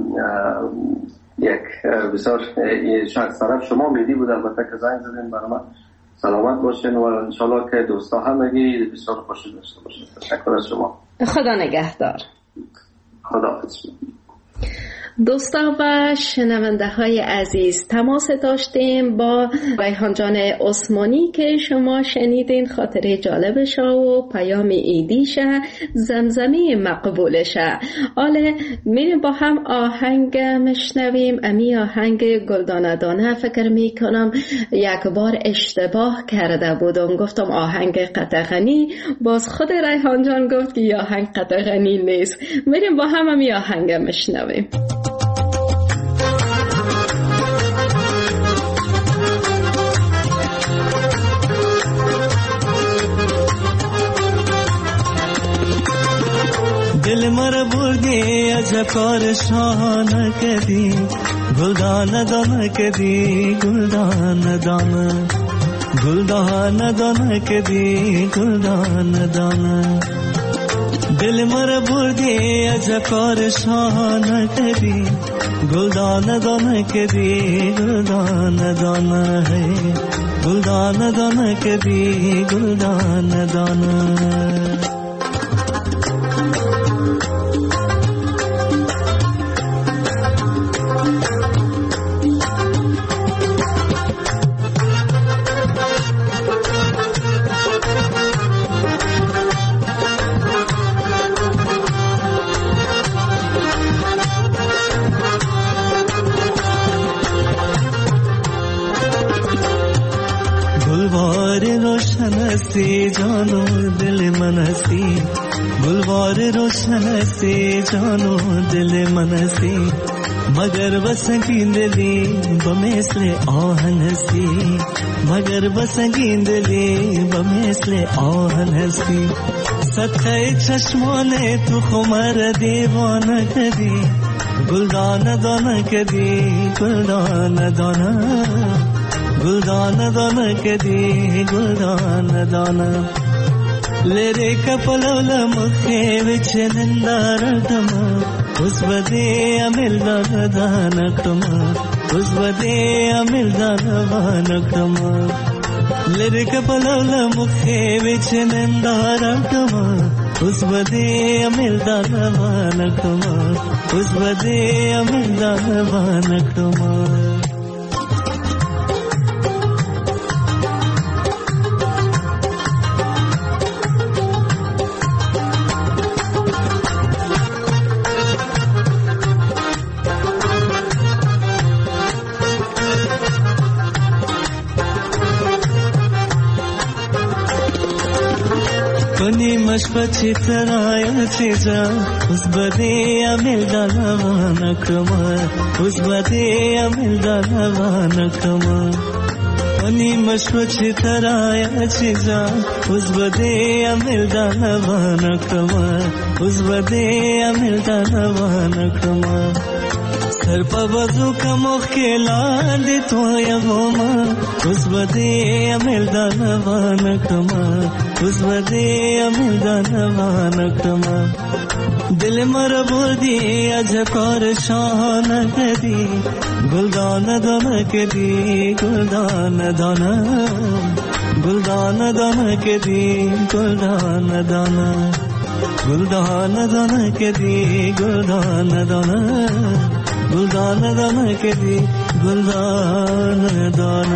یک بسیار شخص طرف شما میدی بود البته که زنگ زدین برای من. سلامت باشین و انشالله که دوستا همگی بسیار خوشی داشته باشین. تشکر از شما. خدا نگهدار. خدا حافظ. دوستا و شنونده های عزیز، تماس داشتیم با ریحان جان عثمانی که شما شنیدین خاطره جالبشه و پیام ایدیشه، زمزمه مقبولشه. حالا میریم با هم آهنگ مشنویم. امی آهنگ گلدانه دانه فکر میکنم یک بار اشتباه کرده بودم، گفتم آهنگ قطغنی، باز خود ریحان جان گفت که آهنگ قطغنی نیست. میریم با هم امی آهنگ مشنویم. دل مر بردی عجب کار شانه کردی، گلدانه دانه کردی، گلدانه دانه، گلدانه دانه کردی، گلدانه دانه. دل مر بردی عجب کار شانه کردی، گلدانه دانه کردی، گلدانه دانه ہے، گلدانه دانه کردی، گلدانه دانه. گلوار روشن هستی، جانو دل من هستی، गुलवार रोशन से जानो दिल मन से मगर बसंगींदली बमेसले आहनसी मगर बसंगींदली बमेसले आहनसी सत्य चश्मोने तू खुमर दीवान कदी गुलदान दान कदी गुलदान दान गुलदान दान कदी गुलदान दान लेरे कपलवल मुखे विच निंदारटम उस बदे अमिल दान क्रम उस बदे अमिल दान क्रम लेरे कपलवल मुखे विच निंदारटम उस बदे अमिल दान क्रम उस बदे अमिल दान क्रम मशपची तराया चीजा उस बदे अमिल दानवान क्रमा उस बदे अमिल दानवान क्रमा अनि मशपची तराया चीजा उस बदे अमिल दानवान क्रमा उस बदे अमिल दानवान क्रमा सर पर वजू का मुख्यला दे तो यगोमा उस बदे अमिल दानवान क्रमा उस बदे अमिल दानवान क्रमा दिल मर बोदी अजकर शान कदी गुलदान दान कदी गुलदान दान गुलदान दान कदी गुलदान दान गुलदान दान कदी गुलदान दान गुलदान दान कदी गुलदान दान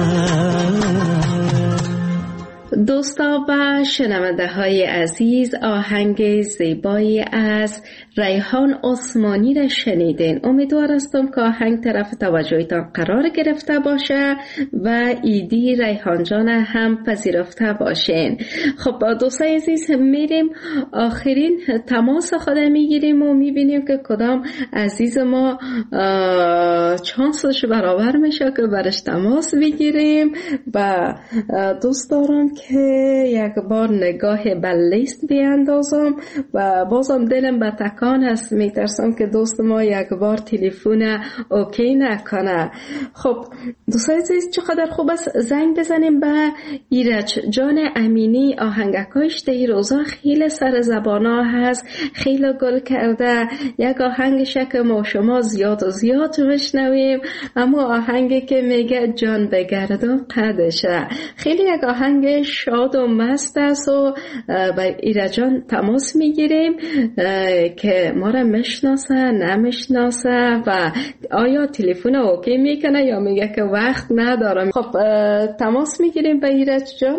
دوستا و شنونده های عزیز آهنگ زیبایی از ریحان عثمانی را شنیدین. امیدوار هستم که آهنگ طرف توجهتان قرار گرفته باشه و ایدی ریحان جان هم پذیرفته باشین. خب دوستای عزیز میریم آخرین تماس خود میگیریم و میبینیم که کدام عزیز ما چانسش برابر میشه که برش تماس بگیریم و دوست دارم که یک بار نگاه به لیست بیاندازم و بازم دلم به تکان هست، میترسم که دوست ما یک بار تلفن اوکی نکنه. خب دوستای عزیز چقدر خوب است زنگ بزنیم به ایرج جان امینی. آهنگکاش در روزا خیلی سر زبانا هست، خیلی گل کرده. یک آهنگشه که ما شما زیاد و زیاد بشنویم، اما آهنگی که میگه جان بگردم قدشه، خیلی یک آهنگ شاد و مست است و با ایرجان تماس میگیریم که ما را میشناسه نمیشناسه و آیا تلفن اوکی میکنه یا میگه که وقت ندارم. خب تماس میگیریم با ایرج جان.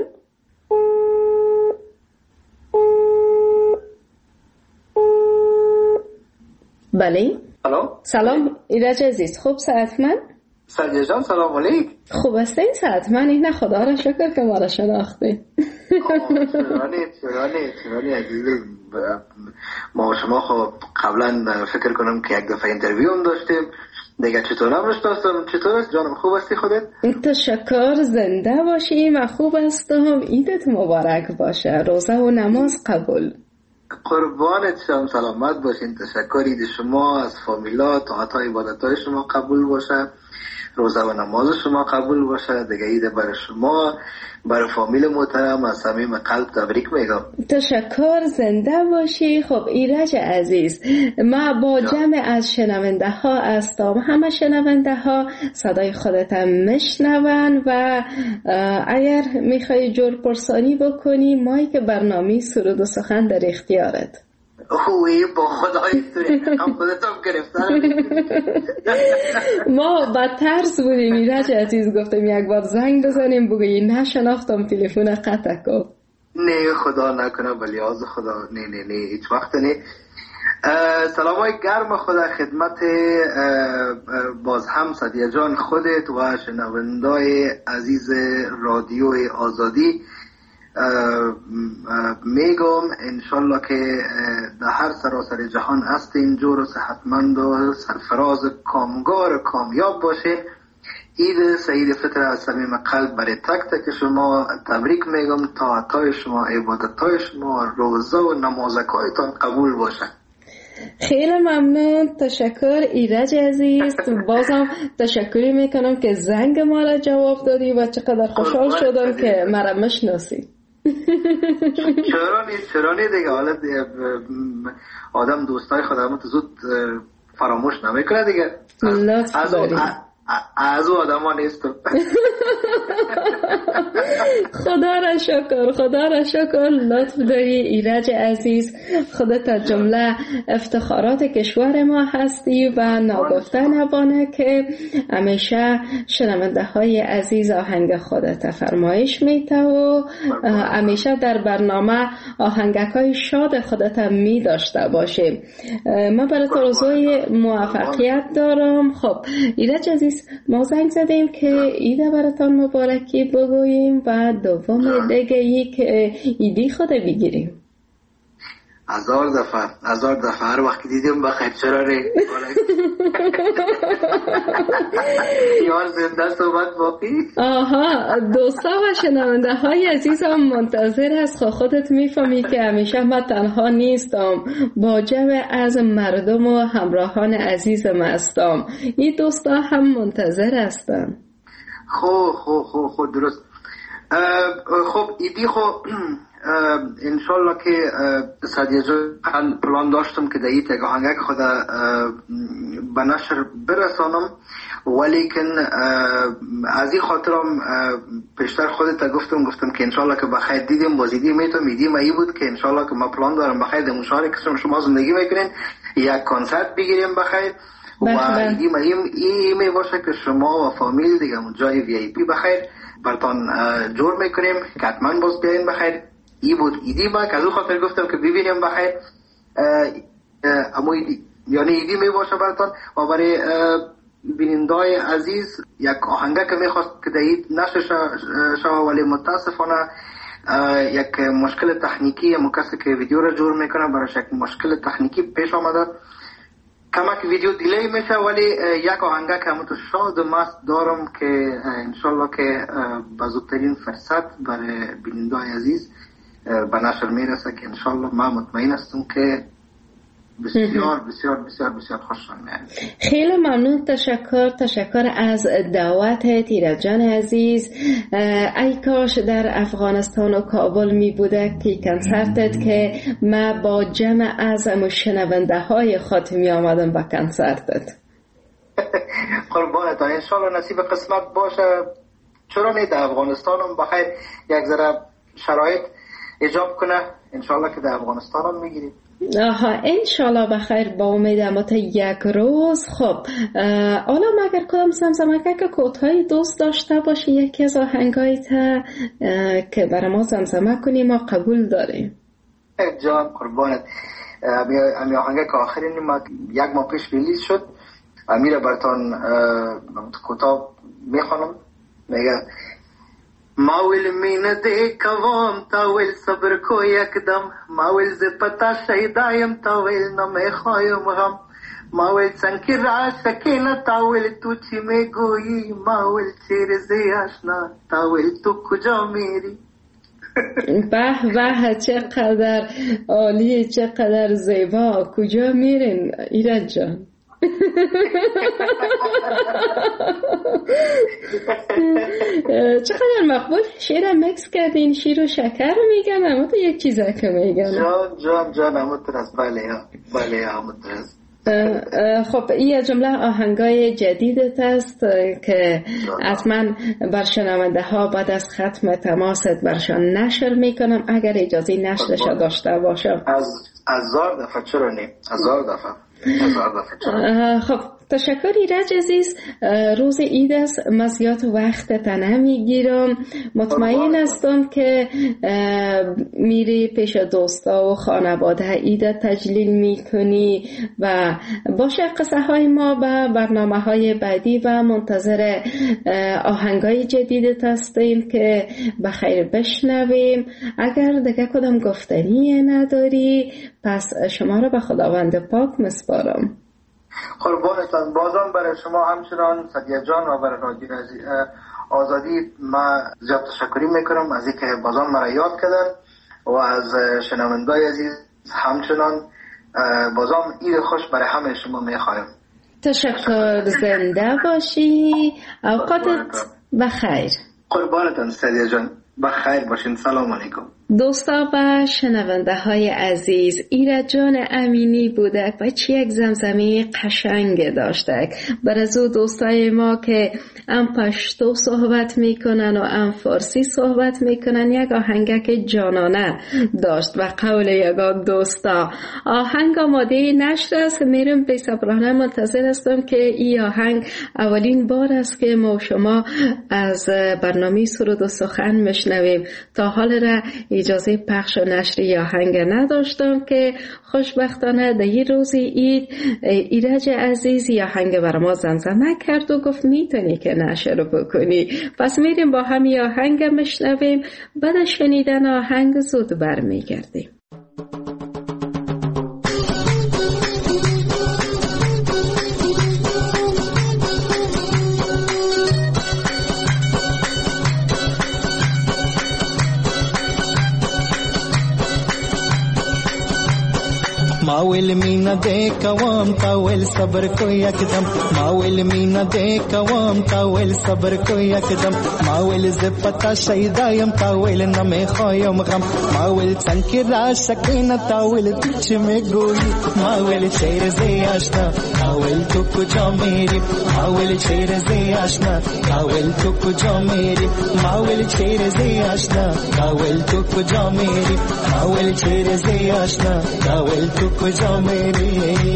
بله سلام ایرج عزیز، خوب صحتمند؟ سجاد جان سلام علیک. خوب هستین صحتمند؟ این خدا را شکر که ما را شناخته. شرانی عزیزی، ما شما خب قبلا فکر کنم که یک دفعه اینترویو هم داشتیم دیگه. چطورم نشناستم؟ چطور است جانم؟ خوب هستی خودت؟ تشکر، زنده باشی. من خوب هستم، عیدت مبارک باشه، روزه و نماز قبول. قربانت شم، سلامت باشین. تشکر. عید شما از فامیلا، طاعت عبادت های شما قبول باشه، روزه و نماز شما قبول باشه دیگه. عید برای شما، برای فامیل محترم از صمیم قلب تبریک میگم. تشکر، زنده باشی. خب ایرج عزیز، ما با جمع از شنونده ها هستم، همه شنونده ها صدای خودت هم میشنون و اگر میخوای جور پرسانی بکنی مایی که برنامه سرود و سخن در اختیارت. اوی با خدای توی هم خودتم گرفتن. ما با ترس بودیم ایرج عزیز، گفتم یک بار زنگ بزنیم بگویی نشناختم تلفن قطع کن. نه خدا نکنه، ولی از خدا نه هیچ وقت نه. سلام های گرم خدا خدمت باز هم سدیه جان خودت و شنوندای عزیز رادیو آزادی میگم انشالله که در هر سراسر جهان هستین، جور و صحتمند و سرفراز کامگار کامیاب باشین. عید سعید فطر از صمیم قلب برای تک تک شما تبریک میگم. طاعتای شما، عبادتای شما، روزه و نمازکایتان قبول باشه. خیلی ممنون، تشکر ایرج عزیز. بازم تشکری میکنم که زنگ ما را جواب دادی و چقدر خوشحال شدم که مرا مشناسی. چرا نی دیگه، حالا آدم دوستای خودمو تو زود فراموش نمیکنه دیگه. از او آدم ها نیستم. خدا را شکر لطف داری ایرج عزیز. خودت از جمله افتخارات کشور ما هستی و ناگفته نبانه که همیشه شنونده های عزیز آهنگ خودت فرمایش میته و همیشه در برنامه آهنگک های شاد خودت می داشته باشیم. ما برای تو روزای موفقیت دارم. خب ایرج عزیز، ما زنگ زدیم که عید براتان مبارکی بگوییم و دوم دیگه ای که ایدی خود بگیریم. هزار دفعه هر وقت دیدیم بخیر. چرا ری یار زنده صحبت باقی. آها، دوستا و شنونده های عزیزم منتظر است. خودت میفهمی که همیشه من تنها نیستم، با جمع از مردم و همراهان عزیزم هستم. این دوستا هم منتظر هستن. خب درست. خب ایدی خب انشالله که صدیجه پلان داشتم که دیت یک آهنگک خود به نشر برسانم، ولیکن از این خاطرم پیشتر خودت گفتم که انشالله که بخیر دیدیم بازیدی میتونم ایدیم ای بود که انشالله که ما پلان دارم بخیر در مشارک شما زندگی میکنین یک کنسرت بگیریم بخیر و ایدیم ای می باشه که شما و فامیل دیگه جای وی ای پی بخیر برتان جور میکنیم که حتما باز بیاین بخیر. ای بود ایدی با که از اون خاطر گفتم که ببینیم بخیر اما ایدی یعنی ایدی می باشه برتان. و برای بینندای عزیز یک آهنگه که میخواست که دهید نشه شما، ولی متاسفانه یک مشکل تکنیکی کسی که ویدیو را جور میکنه براش یک مشکل تکنیکی پیش آمده، کمک ویدیو دیلی میشه، ولی یک آهنگه که همون تو شاد و مست دارم که انشالله که بزرگترین فرصت برای بینندای عزیز به نشر میرسه که انشالله ما مطمئن هستم که بسیار بسیار بسیار بسیار خوشحال میاد. خیلی ممنون. تشکر از دعوت ایرج جان عزیز. ای کاش در افغانستان و کابل می بوده که کنسرتت که ما با جمع از شنونده های خود می آمدم با کنسرتت. قربانت، انشالله نصیب قسمت باشه. چرا نه در افغانستان هم بخیر یک ذره شرایط ایجاب کنه، انشالله که در افغانستان هم میگیریم. آها انشالله بخیر، با امیدم تا یک روز. خب حالا مگر کدام زمزمه که کوتاهی دوست داشته باشی یکی از آهنگایی تا که برای ما زمزمه کنی ما قبول داریم. جان قربانت، امی آهنگه که آخرین یک ماه پیش ریلیز شد، امیره براتان کوتاه میخوانم. میگه ماویل مینه دی کوام تاویل صبر کو یکدم، ماویل ز پتا شیدایم تاویل نمیخوایم غم، ماویل سنکی را شکینه تاویل تو چی میگویی، ماویل چیر زی آشنا تاویل تو کجا میری. به به چقدر عالی، چقدر زیبا. کجا میرین ایرج جان؟ چقدر مقبول. شیر مکس کردین، شیر و شکر میگن اما تو یک چیزه که میگن. جان همونطور است. بله همونطور است. خب این جمله آهنگای جدیدت است که حتما بر شنونده ها بعد از ختم تماست برشان نشر میکنم اگر اجازه نشرش داشته باشم. از 1000 دفعه چرا نیم؟ 1000 دفعه. خب تشکر ایرج عزیز. روز عید است، من زیاد وقتت نمیگیرم. مطمئن هستم که میری پیش دوستا و خانواده عید تجلیل میکنی و باشه قصه های ما به برنامه های بعدی و منتظر آهنگای جدیدت هستیم که بخیر بشنویم. اگر دیگه کدام گفتنی نداری پس شما رو به خداوند پاک مسپارم. قربانتان. بازم برای شما همچنان سدیه جان و برای رادیو آزادی من زیاد تشکری میکنم از اینکه بازم مرا یاد کردن و از شنوندای عزیز همچنان بازم عید خوش برای همه شما میخوایم. تشکر، زنده باشی، اوقاتت بخیر. قربانتان سدیه جان، بخیر باشین. سلام علیکم. دوستا و شنونده های عزیز، ایرج جان امینی بودک و چی یک زمزمه قشنگ داشتک. بر از او دوستای ما که ام پشتو صحبت میکنن و ام فارسی صحبت میکنن یک آهنگک جانانه داشت و قول یگاک دوستا آهنگ آماده نشر است. میرم بی صبرانه منتظر هستم که این آهنگ اولین بار است که ما شما از برنامه سرود و سخن میشنویم. تا حال را اجازه پخش و نشر آهنگ نداشتم که خوشبختانه در این روز عید ایرج عزیز آهنگ برای ما زمزمه کرد و گفت میتونی که نشر بکنی. پس میریم با هم آهنگ میشنویم، بعد شنیدن آهنگ زود برمیگردیم. माविल मीना दे कवाम तावेल सबर को यकदम माविल मीना दे कवाम तावेल सबर को यकदम माविल ज पता शहीदायम तावेल न में खायम गम माविल चंकी राशकीन तावेल तुझ में गोई माविल शेर से आशना तावेल तो कुछ मेरी माविल शेर से आशना तावेल तो कुछ मेरी माविल शेर से आशना तावेल तो कुछ मेरी माविल शेर से आशना तावेल तो कुछ मेरी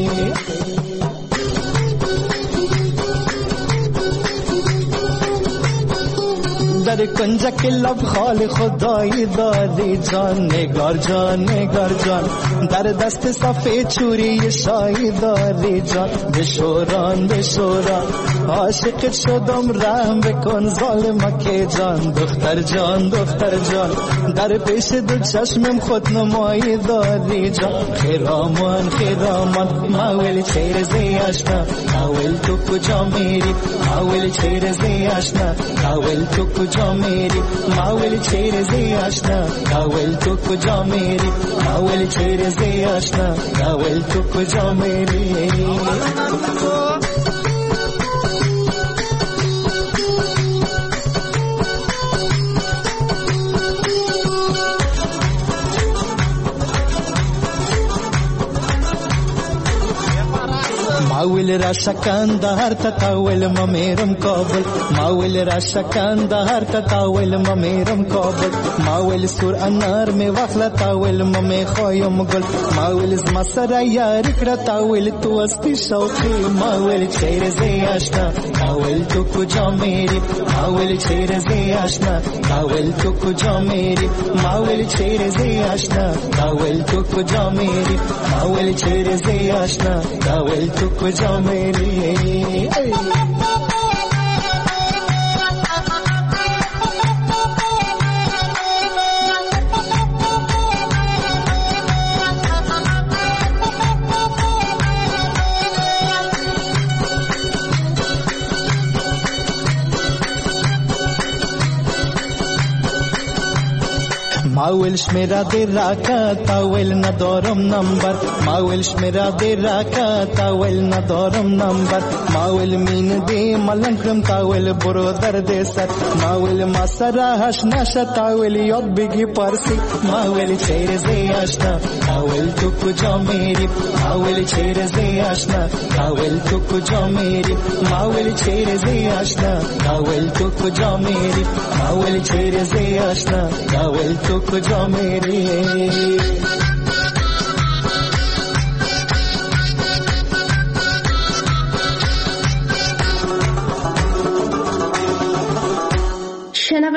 در کنج که لب خال خدایی دادی جان نگار جان در دست صفه چوری شایی دادی جان بشوران عاشق شدم رحم بکن ظالم که جان دختر جان در پیش دو چشمم خود نمایی دادی جان خیرامان ماویل چهره زی آشنا ماویل تو کجا میری ماویل چهره زی آشنا ماویل تو کجا मेरी मावल चेहरे से आशना कावल तो कुजा मेरी मावल चेहरे से आशना कावल तो कुजा मेरी माविल राशा कांदार ततावल ममेरम काबल माविल राशा कांदार ततावल ममेरम काबल माविल सुर अनार में वखला तावल ममे खायम गुल माविल मसरा यार करतावल तू अस्ति शौकी माविल चेहरे से आशना कावल तो कुजा मेरी माविल चेहरे से आशना कावल तो कुजा मेरी माविल चेहरे से आशना कावल तो कुजा मेरी माविल चेहरे से आशना कावल तो कुजा मेरी माविल शमेरा दे राका तावेल न दौरम नंबर माविल शमेरा दे राका तावेल न दौरम नंबर माविल मीन दे मलंकरम तावेल बरोदर दे सर माविल मसरा हसना तावेल योद बिगी परसी माविल चेहरे से आशना तावेल तो कुजा मेरी माविल चेहरे से आशना तावेल तो कुजा मेरी माविल चेहरे से आशना तावेल तो कुजा मेरी माविल चेहरे से आशना तावेल तो कुजा मेरी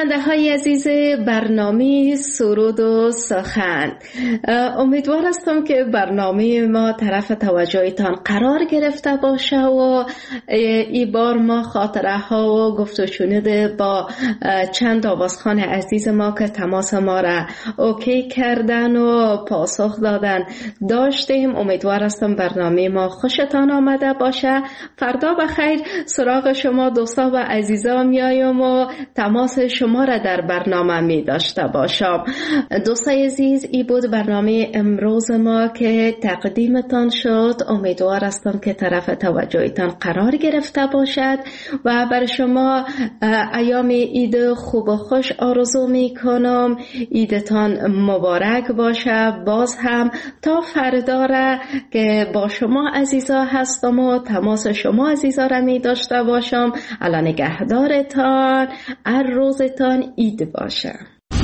شنونده های عزیز برنامه سرود و سخن، امیدوار هستم که برنامه ما طرف توجهتان قرار گرفته باشه و این بار ما خاطره ها و گفت و شنود با چند آوازخوان عزیز ما که تماس ما را اوکی کردن و پاسخ دادن داشتیم. امیدوار هستم برنامه ما خوشتان آمده باشه. فردا بخیر سراغ شما دوستا و عزیزا میایم و تماس شما را در برنامه می داشته باشم. دوستای عزیز، این بود برنامه امروز ما که تقدیمتان شد. امیدوار هستم که طرف توجهتان قرار گرفته باشد و بر شما ایام عید خوب و خوش آرزو می کنم. عیدتان مبارک باشه. باز هم تا فردا را که با شما عزیزا هستم و تماس شما عزیزا را می داشته باشم. الان نگهدارتان، روزتان عید باشه.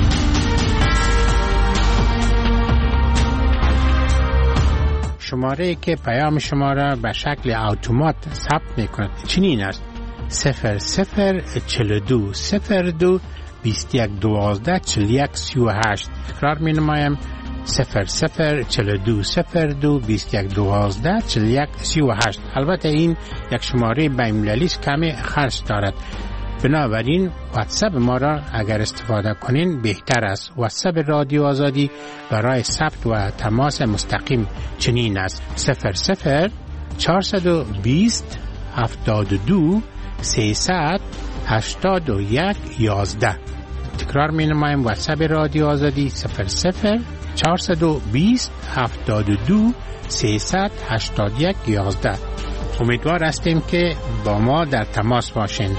شماره که پیام شما را به شکل اتومات ثبت می‌کند چنین است: 0042 02 21 12 41 38. تکرار می‌نمایم: 0042 02 21 12 41 38. البته این یک شماره بین‌المللی است، کمی خرج دارد. بنابراین واتساپ ما را اگر استفاده کنین بهتر است. واتساپ رادیو آزادی برای ثبت و تماس مستقیم چنین است: 00 420 72 300 81 11. تکرار می نمایم: واتساپ رادیو آزادی 00 420 72 300 81 11. امیدوار هستیم که با ما در تماس باشین.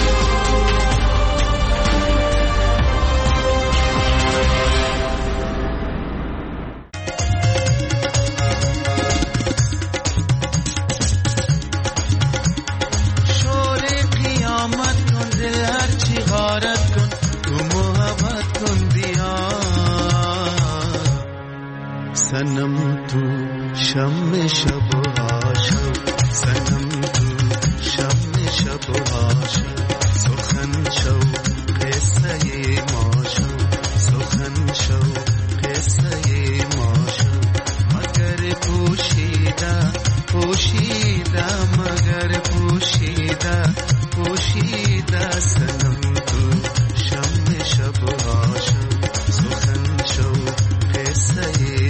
सनम तू शम शब आशा सनम तू शम शब आशा सुखन शव कैसे माशा सुखन शव कैसे माशा मगर पोशीदा पोशीदा मगर पोशीदा पोशीदा सनम तू शम शब आशा सुखन शव कैसे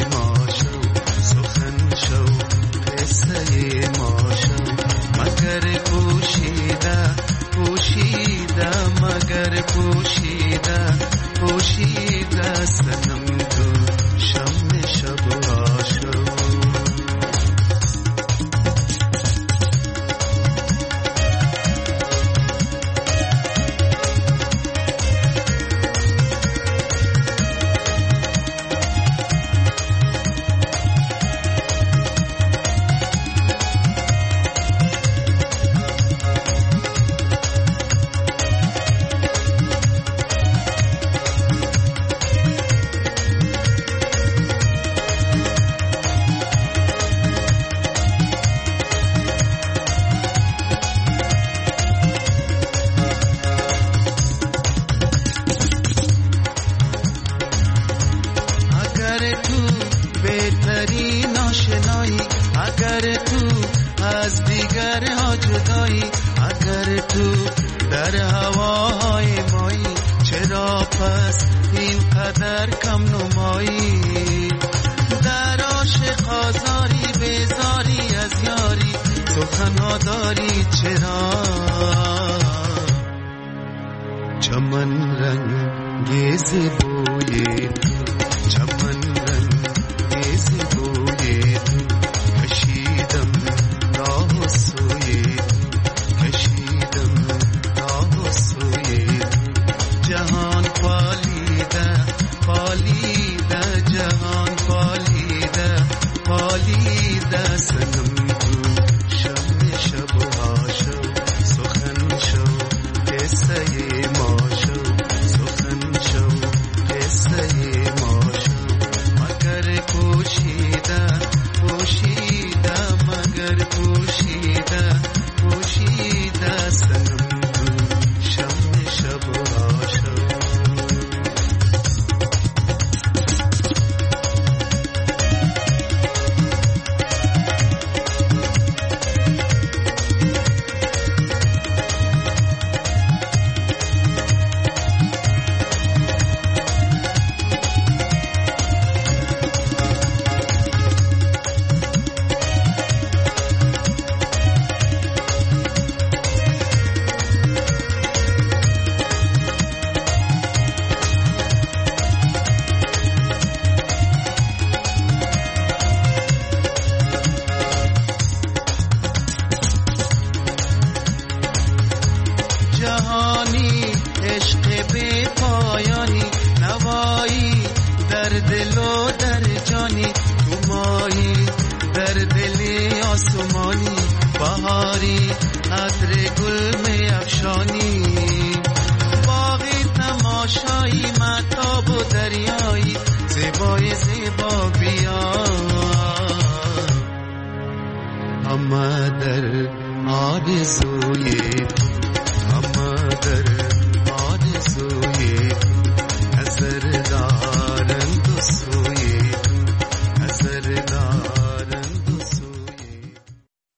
मगर पोशीदा पोशीदा मगर पोशीदा पोशीदा सनम तो शम शब आशा चमन रंगेज बोए चमन रंगेज बोए कशीदम राह सोए कशीदम राह सोए जहान पालीदा पालीदा जहान पालीदा पालीदा सनम तू शब शब आशो सुखन शो कैसे माशो सुखन शो कैसे سمانی بهاری عطر گل می افشانی باغی تماشایی مهتاب و دریایی زیبای زیبا بیا همه در آرزوی همه در آرزوی